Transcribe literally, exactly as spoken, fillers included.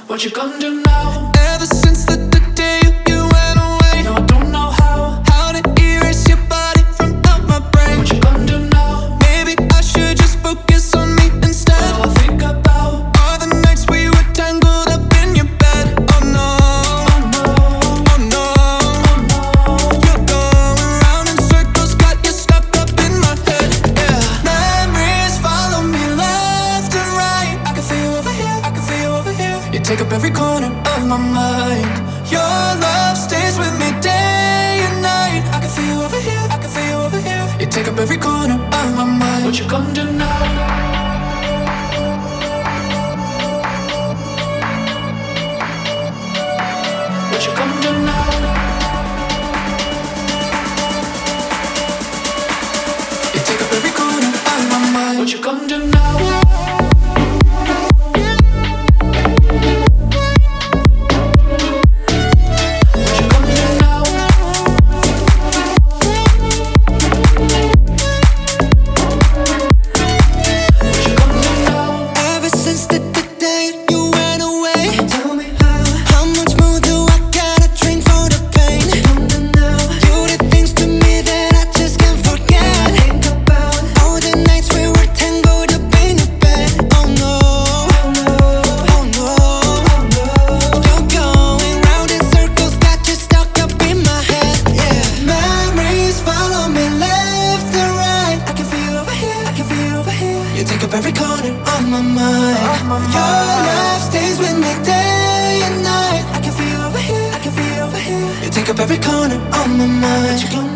What you gonna do now? Ever since the, the day you, you went away, No, I don't know how. how to erase your body from out my brain. What you gonna do now? Maybe I should just focus on me instead. All I think about, All the nights we were tangled up in your bed. Oh no, oh no, oh no, oh no. you're going round in circles, got you stuck up in my head. Yeah, memories follow me left and right. I can feel you over here, I can feel you over here. You take up every corner of my mind. Your love stays with me day and night. I can feel you over here, I can feel you over here. You take up every corner of my mind. What you gonna do now? What you gonna do now? You take up every corner of my mind. What you gonna do now? Ever since the, the day you went away, Tell me how. how much more do I gotta drink for the pain? You did things to me that I just can't forget. Think about, All the nights we were tangled up in your bed. Oh no, oh no, you're going round in circles, got you stuck up in my head. Yeah, memories follow me left and right. I can feel you over here, I can feel you over here. You take up every corner of my mind. Your love stays with me day and night. I can feel you over here, I can feel you over here. You take up every corner of my mind.